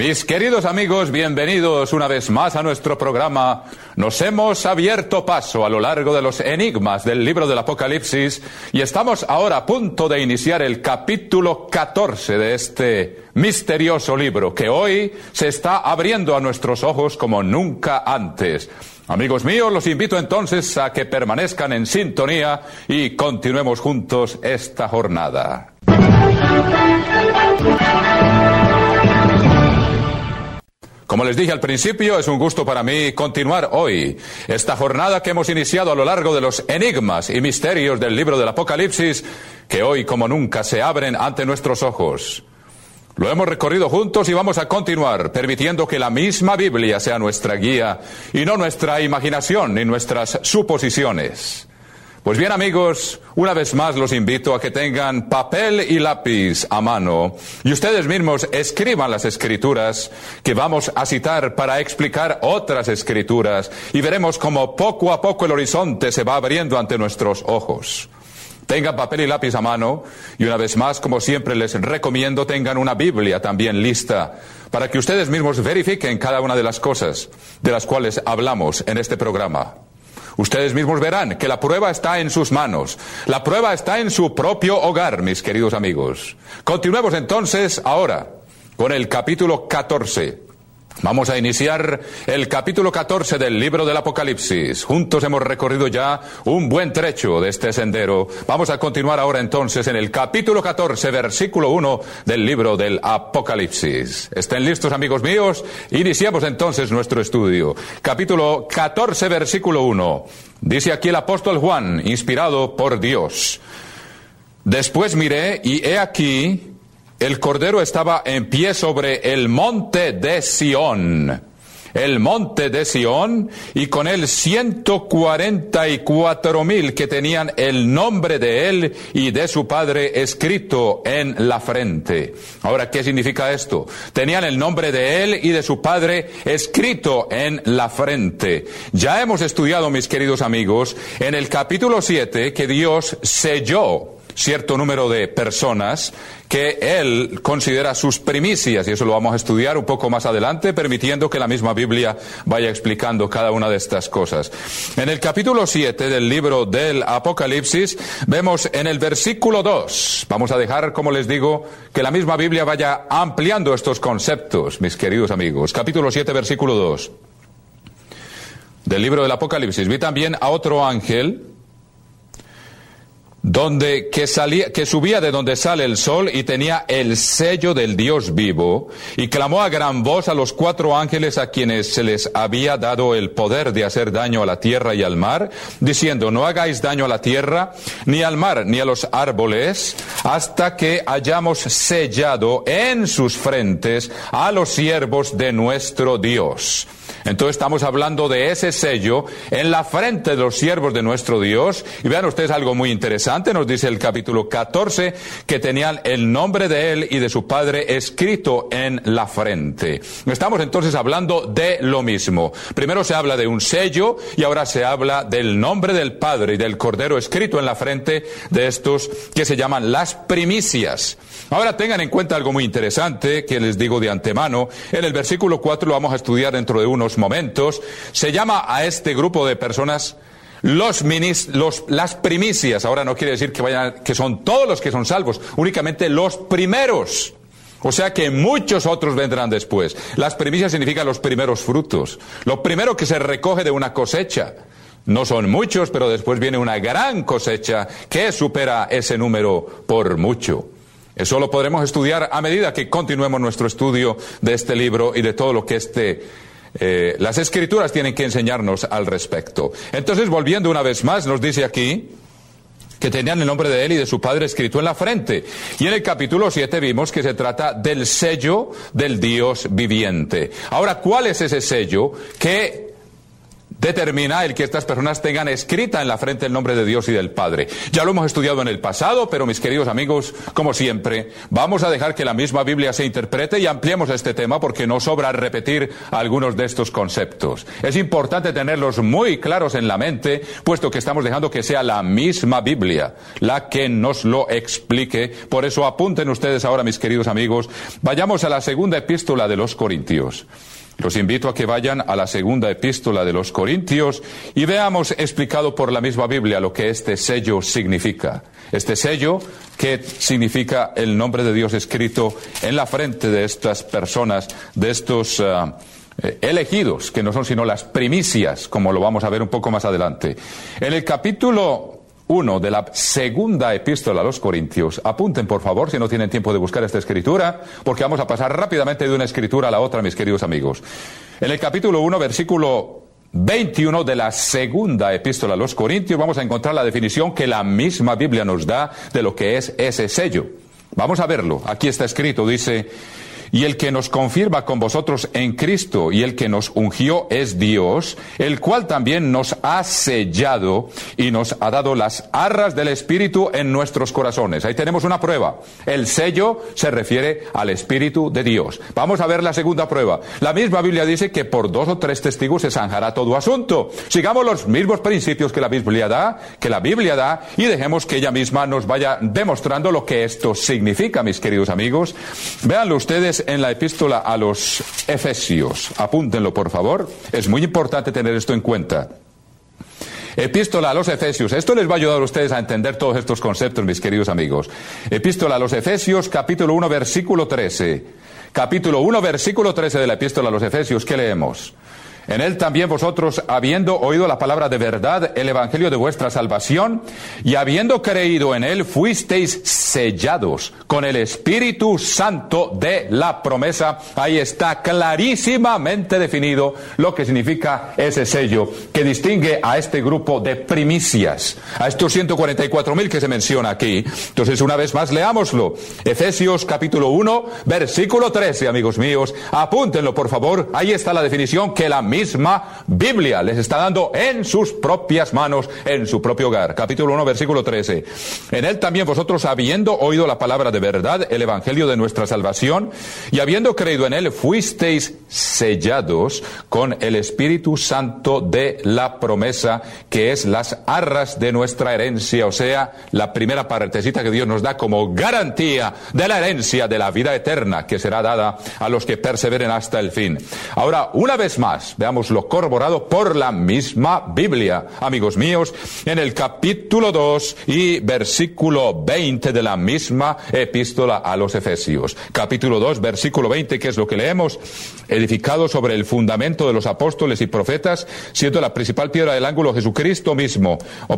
Mis queridos amigos, bienvenidos una vez más a nuestro programa. Nos hemos abierto paso a lo largo de los enigmas del libro del Apocalipsis y estamos ahora a punto de iniciar el capítulo 14 de este misterioso libro que hoy se está abriendo a nuestros ojos como nunca antes. Amigos míos, los invito entonces a que permanezcan en sintonía y continuemos juntos esta jornada. Como les dije al principio, es un gusto para mí continuar hoy esta jornada que hemos iniciado a lo largo de los enigmas y misterios del libro del Apocalipsis, que hoy como nunca se abren ante nuestros ojos. Lo hemos recorrido juntos y vamos a continuar, permitiendo que la misma Biblia sea nuestra guía y no nuestra imaginación ni nuestras suposiciones. Pues bien, amigos, una vez más los invito a que tengan papel y lápiz a mano y ustedes mismos escriban las escrituras que vamos a citar para explicar otras escrituras y veremos cómo poco a poco el horizonte se va abriendo ante nuestros ojos. Tengan papel y lápiz a mano y una vez más, como siempre les recomiendo, tengan una Biblia también lista para que ustedes mismos verifiquen cada una de las cosas de las cuales hablamos en este programa. Ustedes mismos verán que la prueba está en sus manos. La prueba está en su propio hogar, mis queridos amigos. Continuemos entonces ahora con el capítulo 14. Vamos a iniciar el capítulo 14 del libro del Apocalipsis. Juntos hemos recorrido ya un buen trecho de este sendero. Vamos a continuar ahora entonces en el capítulo 14, versículo 1 del libro del Apocalipsis. ¿Estén listos, amigos míos? Iniciamos entonces nuestro estudio. Capítulo 14, versículo 1. Dice aquí el apóstol Juan, inspirado por Dios. Después miré y he aquí el Cordero estaba en pie sobre el monte de Sión. El monte de Sión, y con él 144,000 que tenían el nombre de él y de su padre escrito en la frente. Ahora, ¿qué significa esto? Tenían el nombre de él y de su padre escrito en la frente. Ya hemos estudiado, mis queridos amigos, en el capítulo 7 que Dios selló cierto número de personas que Él considera sus primicias, y eso lo vamos a estudiar un poco más adelante, permitiendo que la misma Biblia vaya explicando cada una de estas cosas. En el capítulo 7 del libro del Apocalipsis, vemos en el versículo 2, vamos a dejar, como les digo, que la misma Biblia vaya ampliando estos conceptos, mis queridos amigos. Capítulo 7, versículo 2 del libro del Apocalipsis. Vi también a otro ángel que subía de donde sale el sol y tenía el sello del Dios vivo, y clamó a gran voz a los 4 ángeles a quienes se les había dado el poder de hacer daño a la tierra y al mar, diciendo: no hagáis daño a la tierra, ni al mar, ni a los árboles, hasta que hayamos sellado en sus frentes a los siervos de nuestro Dios. Entonces estamos hablando de ese sello en la frente de los siervos de nuestro Dios. Y vean ustedes algo muy interesante, nos dice el capítulo 14, que tenían el nombre de él y de su padre escrito en la frente. Estamos entonces hablando de lo mismo. Primero se habla de un sello y ahora se habla del nombre del Padre y del Cordero escrito en la frente de estos que se llaman las primicias. Ahora tengan en cuenta algo muy interesante que les digo de antemano. En el versículo 4 lo vamos a estudiar dentro de unos momentos. Se llama a este grupo de personas las primicias. Ahora no quiere decir que son todos los que son salvos, únicamente los primeros. O sea que muchos otros vendrán después. Las primicias significan los primeros frutos, lo primero que se recoge de una cosecha. No son muchos, pero después viene una gran cosecha que supera ese número por mucho. Eso lo podremos estudiar a medida que continuemos nuestro estudio de este libro y de todo lo que las Escrituras tienen que enseñarnos al respecto. Entonces, volviendo una vez más, nos dice aquí que tenían el nombre de él y de su padre escrito en la frente. Y en el capítulo 7 vimos que se trata del sello del Dios viviente. Ahora, ¿cuál es ese sello que determina el que estas personas tengan escrita en la frente el nombre de Dios y del Padre. Ya lo hemos estudiado en el pasado, pero mis queridos amigos, como siempre, vamos a dejar que la misma Biblia se interprete y ampliemos este tema porque no sobra repetir algunos de estos conceptos. Es importante tenerlos muy claros en la mente, puesto que estamos dejando que sea la misma Biblia la que nos lo explique. Por eso apunten ustedes ahora, mis queridos amigos, vayamos a la segunda epístola de los Corintios. Los invito a que vayan a la segunda epístola de los Corintios y veamos explicado por la misma Biblia lo que este sello significa. Este sello que significa el nombre de Dios escrito en la frente de estas personas, de estos elegidos, que no son sino las primicias, como lo vamos a ver un poco más adelante. En el capítulo 1 de la segunda epístola a los Corintios. Apunten, por favor, si no tienen tiempo de buscar esta escritura, porque vamos a pasar rápidamente de una escritura a la otra, mis queridos amigos. En el capítulo 1, versículo 21 de la segunda epístola a los Corintios, vamos a encontrar la definición que la misma Biblia nos da de lo que es ese sello. Vamos a verlo. Aquí está escrito, dice: y el que nos confirma con vosotros en Cristo y el que nos ungió es Dios, el cual también nos ha sellado y nos ha dado las arras del Espíritu en nuestros corazones. Ahí tenemos una prueba. El sello se refiere al Espíritu de Dios. Vamos a ver la segunda prueba. La misma Biblia dice que por 2 o 3 testigos se zanjará todo asunto. Sigamos los mismos principios que la Biblia da, y dejemos que ella misma nos vaya demostrando lo que esto significa, mis queridos amigos. Véanlo ustedes en la epístola a los Efesios. Apúntenlo, por favor. Es muy importante tener esto en cuenta. Epístola a los Efesios. Esto les va a ayudar a ustedes a entender todos estos conceptos, mis queridos amigos. Epístola a los Efesios, capítulo 1, versículo 13. Capítulo 1, versículo 13 de la epístola a los Efesios. ¿Qué leemos? En él también vosotros, habiendo oído la palabra de verdad, el evangelio de vuestra salvación, y habiendo creído en él, fuisteis sellados con el Espíritu Santo de la promesa. Ahí está clarísimamente definido lo que significa ese sello, que distingue a este grupo de primicias, a estos 144,000 que se menciona aquí. Entonces, una vez más, leámoslo. Efesios capítulo 1, versículo 13, amigos míos. Apúntenlo, por favor. Ahí está la definición que la misma Biblia les está dando en sus propias manos, en su propio hogar. Capítulo 1, versículo 13. En él también vosotros, habiendo oído la palabra de verdad, el evangelio de nuestra salvación, y habiendo creído en él, fuisteis sellados con el Espíritu Santo de la promesa, que es las arras de nuestra herencia, o sea, la primera partecita que Dios nos da como garantía de la herencia de la vida eterna, que será dada a los que perseveren hasta el fin. Ahora, una vez más, veámoslo corroborado por la misma Biblia, amigos míos, en el capítulo 2 y versículo 20 de la misma epístola a los Efesios. Capítulo 2, versículo 20, que es lo que leemos: edificado sobre el fundamento de los apóstoles y profetas, siendo la principal piedra del ángulo Jesucristo mismo.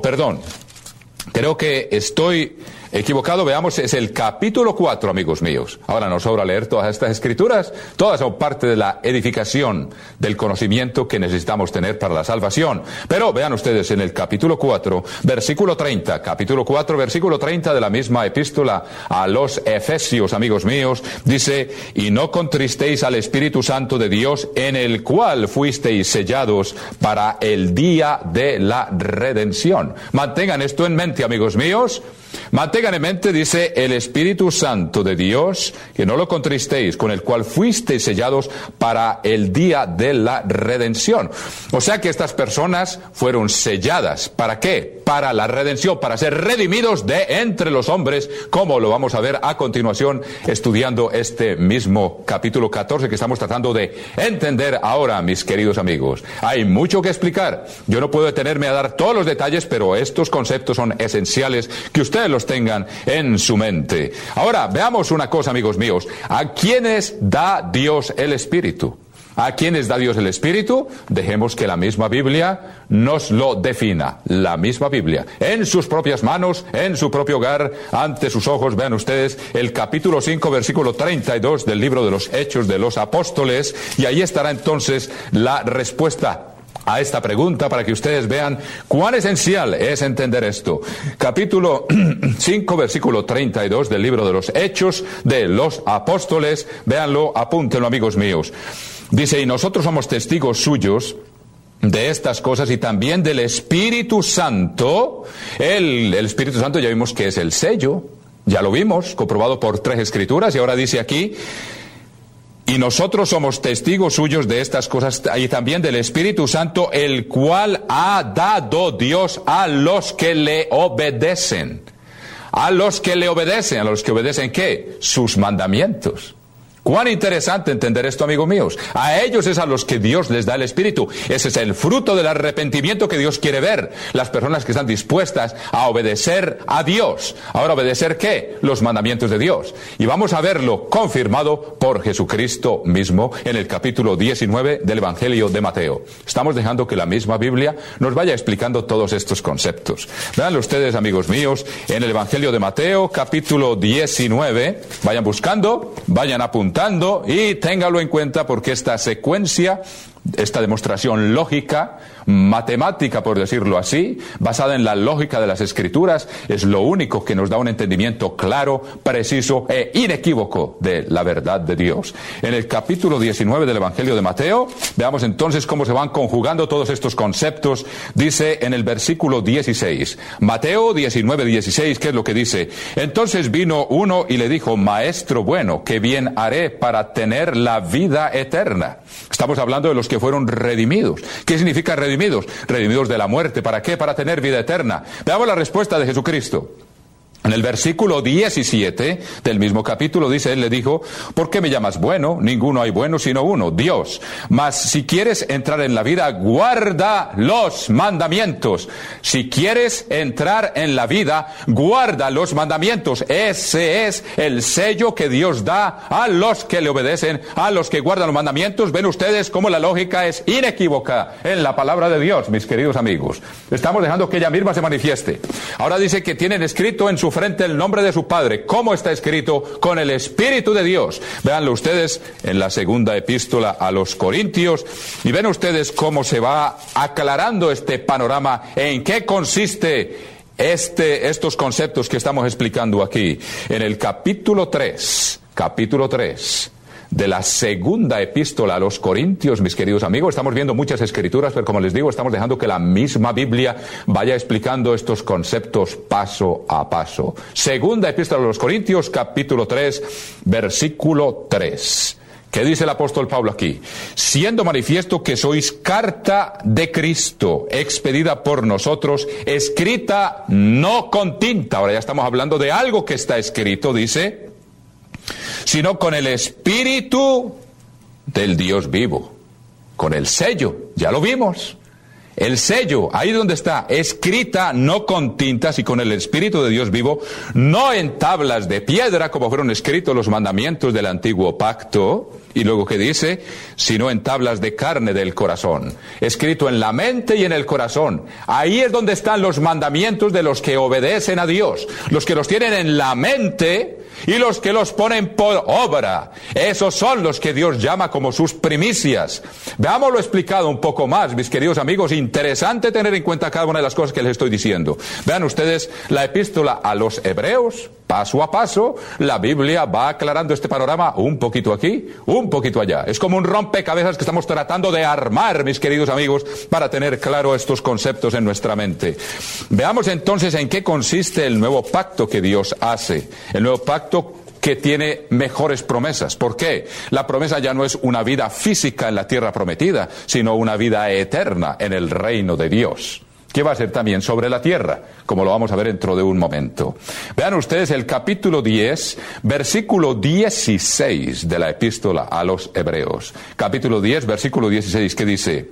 Creo que estoy equivocado. Veamos, es el capítulo 4, amigos míos. Ahora nos sobra leer todas estas escrituras. Todas son parte de la edificación del conocimiento que necesitamos tener para la salvación. Pero vean ustedes en el capítulo 4, versículo 30. Capítulo 4, versículo 30 de la misma epístola a los Efesios, amigos míos. Dice: y no contristéis al Espíritu Santo de Dios, en el cual fuisteis sellados para el día de la redención. Mantengan esto en mente, amigos míos. Mantengan en mente, dice, el Espíritu Santo de Dios, que no lo contristéis, con el cual fuisteis sellados para el día de la redención. O sea que estas personas fueron selladas. ¿Para qué? Para la redención, para ser redimidos de entre los hombres, como lo vamos a ver a continuación estudiando este mismo capítulo 14 que estamos tratando de entender ahora, mis queridos amigos. Hay mucho que explicar. Yo no puedo detenerme a dar todos los detalles, pero estos conceptos son esenciales que ustedes los tengan en su mente. Ahora, veamos una cosa, amigos míos. ¿A quiénes da Dios el Espíritu? ¿A quiénes da Dios el Espíritu? Dejemos que la misma Biblia nos lo defina. La misma Biblia. En sus propias manos, en su propio hogar, ante sus ojos. Vean ustedes el capítulo 5, versículo 32 del libro de los Hechos de los Apóstoles. Y ahí estará entonces la respuesta a esta pregunta, para que ustedes vean cuán esencial es entender esto. Capítulo 5, versículo 32 del libro de los Hechos de los Apóstoles. Véanlo, apúntenlo, amigos míos. Dice: y nosotros somos testigos suyos de estas cosas y también del Espíritu Santo. El Espíritu Santo ya vimos que es el sello, ya lo vimos, comprobado por 3 escrituras, y ahora dice aquí, y nosotros somos testigos suyos de estas cosas, y también del Espíritu Santo, el cual ha dado Dios a los que le obedecen. A los que le obedecen. ¿A los que obedecen qué? Sus mandamientos. Cuán interesante entender esto, amigos míos. A ellos es a los que Dios les da el Espíritu. Ese es el fruto del arrepentimiento que Dios quiere ver. Las personas que están dispuestas a obedecer a Dios. Ahora, ¿obedecer qué? Los mandamientos de Dios. Y vamos a verlo confirmado por Jesucristo mismo en el capítulo 19 del Evangelio de Mateo. Estamos dejando que la misma Biblia nos vaya explicando todos estos conceptos. Veanlo ustedes, amigos míos, en el Evangelio de Mateo, capítulo 19. Vayan buscando, vayan apuntando. Y téngalo en cuenta porque esta secuencia, esta demostración lógica, matemática por decirlo así, basada en la lógica de las Escrituras, es lo único que nos da un entendimiento claro, preciso e inequívoco de la verdad de Dios. En el capítulo 19 del Evangelio de Mateo, veamos entonces cómo se van conjugando todos estos conceptos. Dice en el versículo 16, Mateo 19, 16, ¿qué es lo que dice? Entonces vino uno y le dijo, Maestro bueno, ¿qué bien haré para tener la vida eterna? Estamos hablando de los que fueron redimidos. ¿Qué significa redimidos? Redimidos de la muerte. ¿Para qué? Para tener vida eterna. Veamos la respuesta de Jesucristo. En el versículo 17 del mismo capítulo dice, Él le dijo, ¿por qué me llamas bueno? Ninguno hay bueno sino uno, Dios. Mas si quieres entrar en la vida, guarda los mandamientos. Si quieres entrar en la vida, guarda los mandamientos. Ese es el sello que Dios da a los que le obedecen, a los que guardan los mandamientos. Ven ustedes cómo la lógica es inequívoca en la palabra de Dios, mis queridos amigos. Estamos dejando que ella misma se manifieste. Ahora dice que tienen escrito en su frente el nombre de su Padre. ¿Cómo está escrito? Con el Espíritu de Dios. Véanlo ustedes en la segunda epístola a los Corintios y ven ustedes cómo se va aclarando este panorama, en qué consiste estos conceptos que estamos explicando aquí. En el capítulo 3 de la segunda epístola a los Corintios, mis queridos amigos, estamos viendo muchas escrituras, pero como les digo, estamos dejando que la misma Biblia vaya explicando estos conceptos paso a paso. Segunda epístola a los Corintios, capítulo 3, versículo 3. ¿Qué dice el apóstol Pablo aquí? Siendo manifiesto que sois carta de Cristo, expedida por nosotros, escrita no con tinta. Ahora ya estamos hablando de algo que está escrito, dice, sino con el Espíritu del Dios vivo, con el sello, ya lo vimos, el sello, ahí donde está, escrita no con tintas y con el Espíritu de Dios vivo, no en tablas de piedra como fueron escritos los mandamientos del antiguo pacto, y luego que dice, sino en tablas de carne del corazón, escrito en la mente y en el corazón. Ahí es donde están los mandamientos de los que obedecen a Dios, los que los tienen en la mente y los que los ponen por obra. Esos son los que Dios llama como sus primicias. Veámoslo explicado un poco más, mis queridos amigos. Interesante tener en cuenta cada una de las cosas que les estoy diciendo. Vean ustedes la epístola a los Hebreos, paso a paso, la Biblia va aclarando este panorama un poquito aquí, un poquito allá. Es como un rompecabezas que estamos tratando de armar, mis queridos amigos, para tener claro estos conceptos en nuestra mente. Veamos entonces en qué consiste el nuevo pacto que Dios hace. El nuevo pacto que tiene mejores promesas. ¿Por qué? La promesa ya no es una vida física en la tierra prometida, sino una vida eterna en el reino de Dios, que va a ser también sobre la tierra, como lo vamos a ver dentro de un momento. Vean ustedes el capítulo 10, versículo 16 de la epístola a los Hebreos. Capítulo 10, versículo 16, que dice: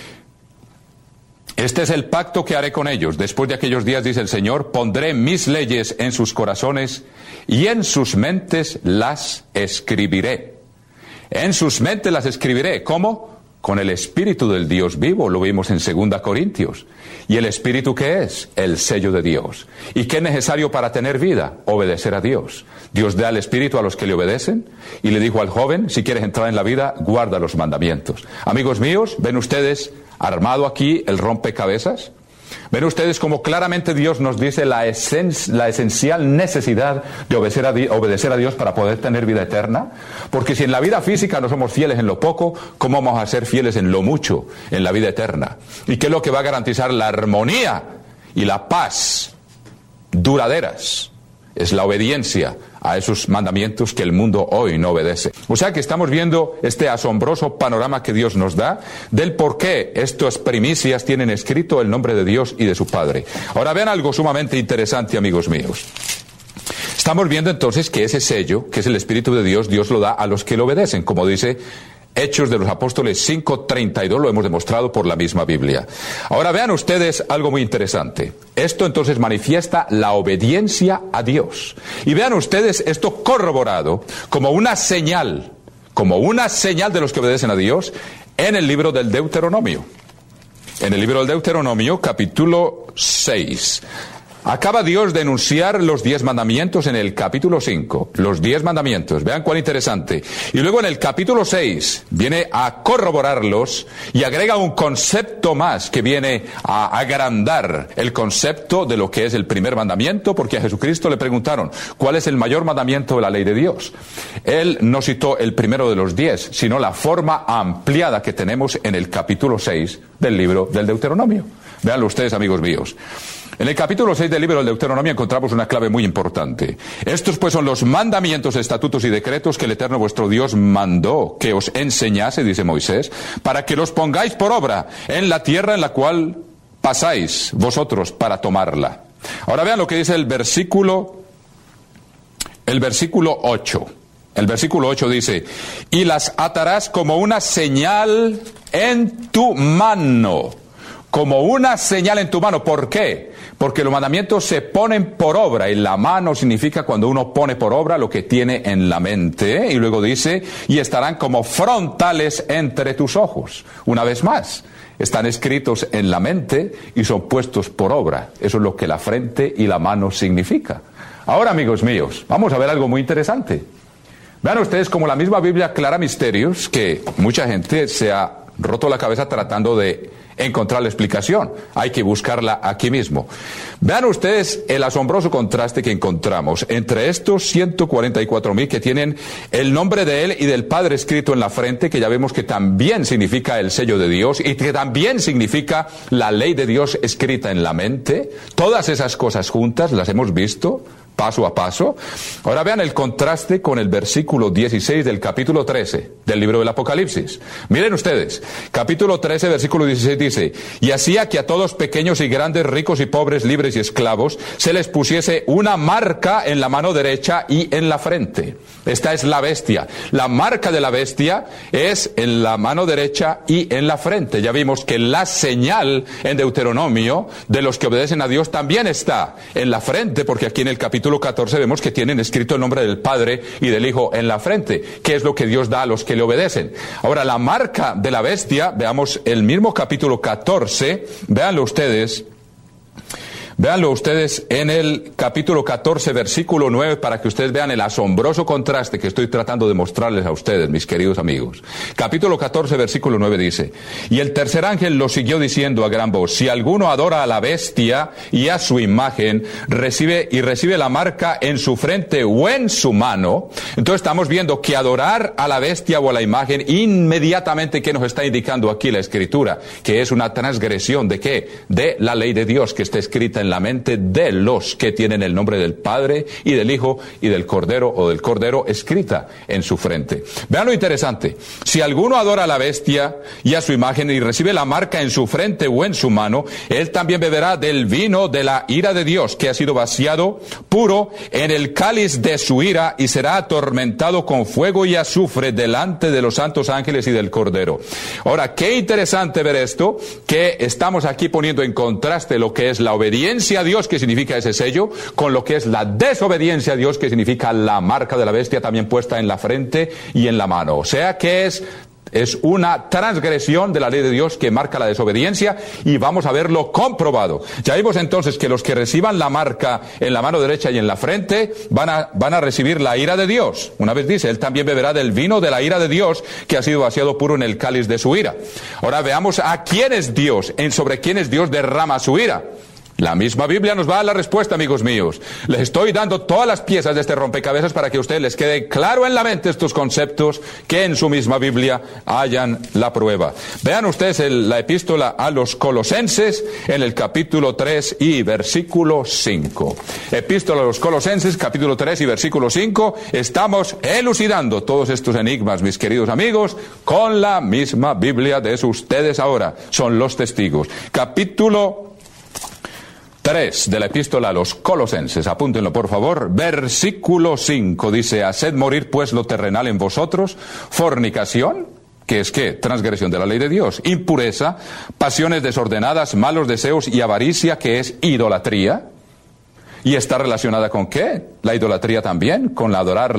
este es el pacto que haré con ellos. Después de aquellos días, dice el Señor, pondré mis leyes en sus corazones y en sus mentes las escribiré. En sus mentes las escribiré. ¿Cómo? Con el Espíritu del Dios vivo, lo vimos en 2 Corintios. ¿Y el Espíritu qué es? El sello de Dios. ¿Y qué es necesario para tener vida? Obedecer a Dios. Dios da el Espíritu a los que le obedecen, y le dijo al joven, si quieres entrar en la vida, guarda los mandamientos. Amigos míos, ¿ven ustedes armado aquí el rompecabezas? Ven ustedes como claramente Dios nos dice la esencial necesidad de obedecer a Dios para poder tener vida eterna. Porque si en la vida física no somos fieles en lo poco, ¿cómo vamos a ser fieles en lo mucho, en la vida eterna? ¿Y qué es lo que va a garantizar la armonía y la paz duraderas? Es la obediencia a esos mandamientos que el mundo hoy no obedece. O sea que estamos viendo este asombroso panorama que Dios nos da del por qué estas primicias tienen escrito el nombre de Dios y de su Padre. Ahora vean algo sumamente interesante, amigos míos. Estamos viendo entonces que ese sello, que es el Espíritu de Dios, Dios lo da a los que lo obedecen, como dice Hechos de los Apóstoles 5:32, lo hemos demostrado por la misma Biblia. Ahora vean ustedes algo muy interesante. Esto entonces manifiesta la obediencia a Dios. Y vean ustedes esto corroborado como una señal de los que obedecen a Dios en el libro del Deuteronomio. En el libro del Deuteronomio, capítulo 6. Acaba Dios de enunciar los 10 mandamientos en el capítulo 5. Los 10 mandamientos. Vean cuán interesante. Y luego en el capítulo 6 viene a corroborarlos y agrega un concepto más que viene a agrandar el concepto de lo que es el primer mandamiento, porque a Jesucristo le preguntaron, ¿cuál es el mayor mandamiento de la ley de Dios? Él no citó el primero de los 10, sino la forma ampliada que tenemos en el capítulo 6 del libro del Deuteronomio. Veanlo ustedes, amigos míos. En el capítulo 6 del libro del Deuteronomio encontramos una clave muy importante. Estos pues son los mandamientos, estatutos y decretos que el Eterno vuestro Dios mandó que os enseñase, dice Moisés, para que los pongáis por obra en la tierra en la cual pasáis vosotros para tomarla. Ahora vean lo que dice el versículo 8. El versículo 8 dice, y las atarás como una señal en tu mano. Como una señal en tu mano. ¿Por qué? Porque los mandamientos se ponen por obra, y la mano significa cuando uno pone por obra lo que tiene en la mente, y luego dice, y estarán como frontales entre tus ojos. Una vez más, están escritos en la mente y son puestos por obra. Eso es lo que la frente y la mano significa. Ahora, amigos míos, vamos a ver algo muy interesante. Vean ustedes como la misma Biblia aclara misterios que mucha gente se ha roto la cabeza tratando de encontrar la explicación. Hay que buscarla aquí mismo. Vean ustedes el asombroso contraste que encontramos entre estos 144,000 que tienen el nombre de Él y del Padre escrito en la frente, que ya vemos que también significa el sello de Dios y que también significa la ley de Dios escrita en la mente. Todas esas cosas juntas las hemos visto paso a paso. Ahora vean el contraste con el versículo 16 del capítulo 13 del libro del Apocalipsis. Miren ustedes, capítulo 13, versículo 16 dice, y hacía que a todos pequeños y grandes, ricos y pobres, libres y esclavos, se les pusiese una marca en la mano derecha y en la frente. Esta es la bestia. La marca de la bestia es en la mano derecha y en la frente. Ya vimos que la señal en Deuteronomio de los que obedecen a Dios también está en la frente, porque aquí en el capítulo 14 vemos que tienen escrito el nombre del Padre y del Hijo en la frente, que es lo que Dios da a los que le obedecen. Ahora, la marca de la bestia, veamos el mismo capítulo 14, véanlo ustedes en el capítulo 14, versículo 9, para que ustedes vean el asombroso contraste que estoy tratando de mostrarles a ustedes, mis queridos amigos. Capítulo 14, versículo 9 dice, y el tercer ángel lo siguió diciendo a gran voz, si alguno adora a la bestia y a su imagen, recibe la marca en su frente o en su mano. Entonces estamos viendo que adorar a la bestia o a la imagen, inmediatamente, ¿qué nos está indicando aquí la Escritura? Que es una transgresión ¿de qué? De la ley de Dios que está escrita en la mente de los que tienen el nombre del Padre y del Hijo y del Cordero o del Cordero escrita en su frente. Vean lo interesante. Si alguno adora a la bestia y a su imagen y recibe la marca en su frente o en su mano, él también beberá del vino de la ira de Dios, que ha sido vaciado puro en el cáliz de su ira, y será atormentado con fuego y azufre delante de los santos ángeles y del Cordero. Ahora, qué interesante ver esto, que estamos aquí poniendo en contraste lo que es la obediencia a Dios, que significa ese sello, con lo que es la desobediencia a Dios, que significa la marca de la bestia también puesta en la frente y en la mano. O sea que es Es una transgresión de la ley de Dios que marca la desobediencia y vamos a verlo comprobado. Ya vimos entonces que los que reciban la marca en la mano derecha y en la frente van a recibir la ira de Dios. Una vez dice, él también beberá del vino de la ira de Dios que ha sido vaciado puro en el cáliz de su ira. Ahora veamos a quién es Dios, sobre quién es Dios derrama su ira. La misma Biblia nos va a dar la respuesta, amigos míos. Les estoy dando todas las piezas de este rompecabezas para que a ustedes les quede claro en la mente estos conceptos que en su misma Biblia hayan la prueba. Vean ustedes la epístola a los Colosenses en el capítulo 3 y versículo 5. Epístola a los Colosenses, capítulo 3 y versículo 5. Estamos elucidando todos estos enigmas, mis queridos amigos, con la misma Biblia de ustedes ahora. Son los testigos. Capítulo 3 de la epístola a los Colosenses, apúntenlo por favor, versículo 5, dice, haced morir pues lo terrenal en vosotros, fornicación, que es ¿qué? Transgresión de la ley de Dios, impureza, pasiones desordenadas, malos deseos y avaricia, que es idolatría. ¿Y está relacionada con qué? La idolatría también, con adorar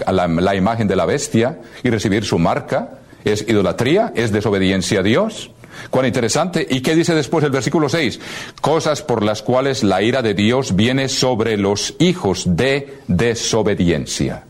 la imagen de la bestia y recibir su marca, es idolatría, es desobediencia a Dios. Cuán interesante. ¿Y qué dice después el versículo 6? Cosas por las cuales la ira de Dios viene sobre los hijos de desobediencia.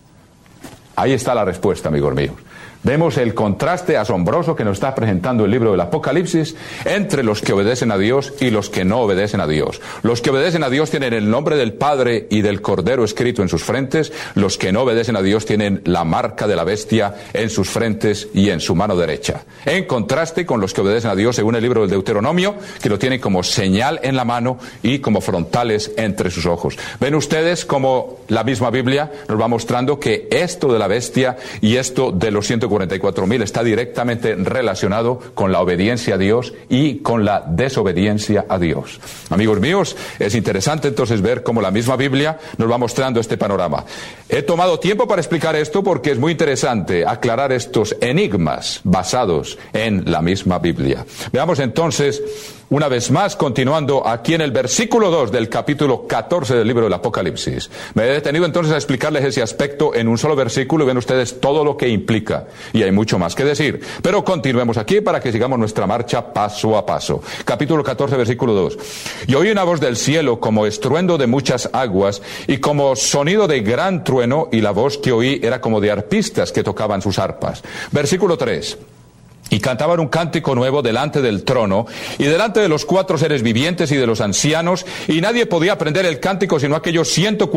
Ahí está la respuesta, amigos míos. Vemos el contraste asombroso que nos está presentando el libro del Apocalipsis entre los que obedecen a Dios y los que no obedecen a Dios. Los que obedecen a Dios tienen el nombre del Padre y del Cordero escrito en sus frentes. Los que no obedecen a Dios tienen la marca de la bestia en sus frentes y en su mano derecha. En contraste con los que obedecen a Dios, según el libro del Deuteronomio, que lo tienen como señal en la mano y como frontales entre sus ojos. Ven ustedes como la misma Biblia nos va mostrando que esto de la bestia y esto de los 144.000 está directamente relacionado con la obediencia a Dios y con la desobediencia a Dios. Amigos míos, es interesante entonces ver cómo la misma Biblia nos va mostrando este panorama. He tomado tiempo para explicar esto porque es muy interesante aclarar estos enigmas basados en la misma Biblia. Veamos entonces, una vez más, continuando aquí en el versículo 2 del capítulo 14 del libro del Apocalipsis. Me he detenido entonces a explicarles ese aspecto en un solo versículo y ven ustedes todo lo que implica. Y hay mucho más que decir. Pero continuemos aquí para que sigamos nuestra marcha paso a paso. Capítulo 14, versículo 2. Y oí una voz del cielo como estruendo de muchas aguas y como sonido de gran trueno, y la voz que oí era como de arpistas que tocaban sus arpas. Versículo 3. Y cantaban un cántico nuevo delante del trono y delante de los 4 seres vivientes y de los ancianos, y nadie podía aprender el cántico sino aquellos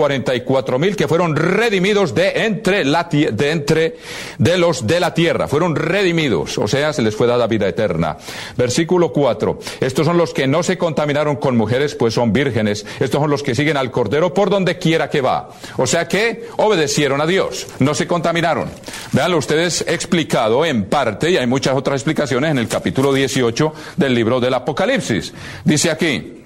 144.000 que fueron redimidos de los de la tierra. Fueron redimidos, o sea, se les fue dada vida eterna. Versículo 4. Estos son los que no se contaminaron con mujeres, pues son vírgenes. Estos son los que siguen al Cordero por donde quiera que va. O sea que obedecieron a Dios, no se contaminaron. Veanlo ustedes explicado en parte, y hay muchas otras explicaciones en el capítulo 18 del libro del Apocalipsis. Dice aquí,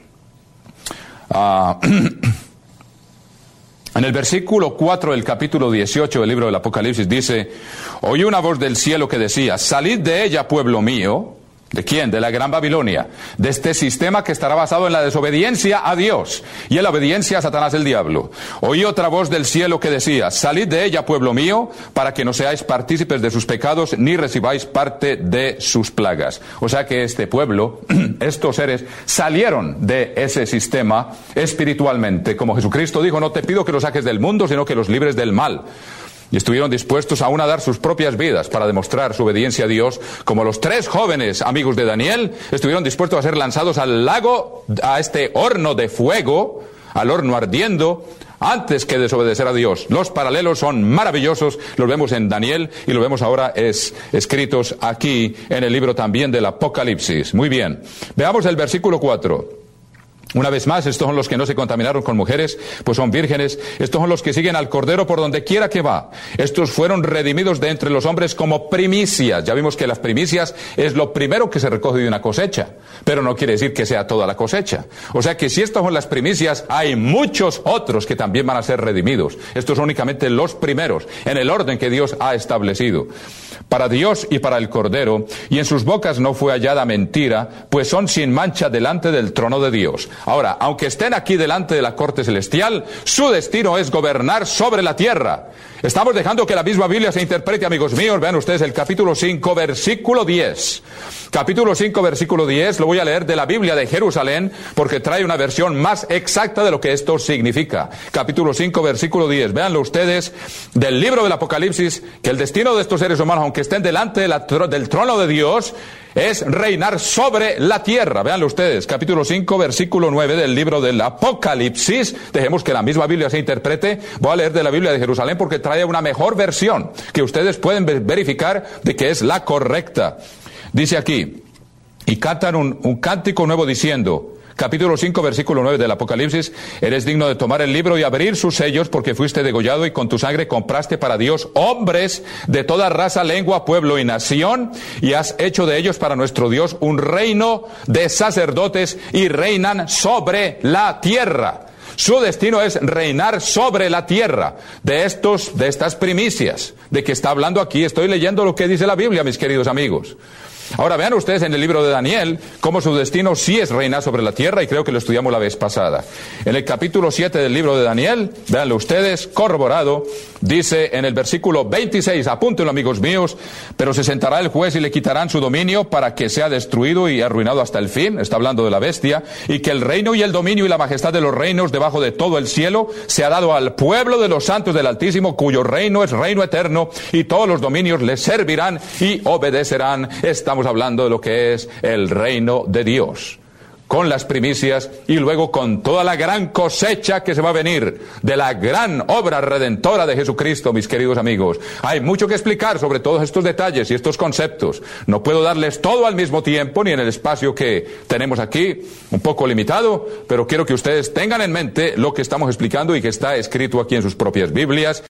en el versículo 4 del capítulo 18 del libro del Apocalipsis dice, oí una voz del cielo que decía, salid de ella, pueblo mío. ¿De quién? De la Gran Babilonia, de este sistema que estará basado en la desobediencia a Dios y en la obediencia a Satanás el diablo. Oí otra voz del cielo que decía, salid de ella, pueblo mío, para que no seáis partícipes de sus pecados, ni recibáis parte de sus plagas. O sea que este pueblo, estos seres, salieron de ese sistema espiritualmente. Como Jesucristo dijo, no te pido que los saques del mundo, sino que los libres del mal. Y estuvieron dispuestos aún a dar sus propias vidas para demostrar su obediencia a Dios, como los 3 jóvenes amigos de Daniel estuvieron dispuestos a ser lanzados al lago, a este horno de fuego, al horno ardiendo, antes que desobedecer a Dios. Los paralelos son maravillosos, los vemos en Daniel y los vemos ahora escritos aquí en el libro también del Apocalipsis. Muy bien, veamos el versículo 4. Una vez más, estos son los que no se contaminaron con mujeres, pues son vírgenes. Estos son los que siguen al Cordero por donde quiera que va. Estos fueron redimidos de entre los hombres como primicias. Ya vimos que las primicias es lo primero que se recoge de una cosecha, pero no quiere decir que sea toda la cosecha. O sea que si estas son las primicias, hay muchos otros que también van a ser redimidos. Estos son únicamente los primeros, en el orden que Dios ha establecido. Para Dios y para el Cordero, y en sus bocas no fue hallada mentira, pues son sin mancha delante del trono de Dios. Ahora, aunque estén aquí delante de la corte celestial, su destino es gobernar sobre la tierra. Estamos dejando que la misma Biblia se interprete, amigos míos. Vean ustedes el capítulo 5, versículo 10. Capítulo 5, versículo 10, lo voy a leer de la Biblia de Jerusalén, porque trae una versión más exacta de lo que esto significa. Capítulo 5, versículo 10. Véanlo ustedes del libro del Apocalipsis, que el destino de estos seres humanos, aunque estén delante del trono de Dios, es reinar sobre la tierra. Véanlo ustedes, capítulo 5, versículo 9 del libro del Apocalipsis. Dejemos que la misma Biblia se interprete. Voy a leer de la Biblia de Jerusalén porque trae una mejor versión que ustedes pueden verificar de que es la correcta. Dice aquí, y cantan un cántico nuevo diciendo, capítulo 5, versículo 9 del Apocalipsis, eres digno de tomar el libro y abrir sus sellos porque fuiste degollado y con tu sangre compraste para Dios hombres de toda raza, lengua, pueblo y nación, y has hecho de ellos para nuestro Dios un reino de sacerdotes y reinan sobre la tierra. Su destino es reinar sobre la tierra. De estas primicias de que está hablando aquí, estoy leyendo lo que dice la Biblia, mis queridos amigos. Ahora vean ustedes en el libro de Daniel cómo su destino sí es reinar sobre la tierra, y creo que lo estudiamos la vez pasada. En el capítulo 7 del libro de Daniel, véanlo ustedes, corroborado, dice en el versículo 26, apúntenlo amigos míos, pero se sentará el juez y le quitarán su dominio para que sea destruido y arruinado hasta el fin, está hablando de la bestia, y que el reino y el dominio y la majestad de los reinos debajo de todo el cielo se ha dado al pueblo de los santos del Altísimo, cuyo reino es reino eterno, y todos los dominios le servirán y obedecerán. Estamos hablando de lo que es el reino de Dios, con las primicias y luego con toda la gran cosecha que se va a venir de la gran obra redentora de Jesucristo, mis queridos amigos. Hay mucho que explicar sobre todos estos detalles y estos conceptos. No puedo darles todo al mismo tiempo, ni en el espacio que tenemos aquí, un poco limitado, pero quiero que ustedes tengan en mente lo que estamos explicando y que está escrito aquí en sus propias Biblias.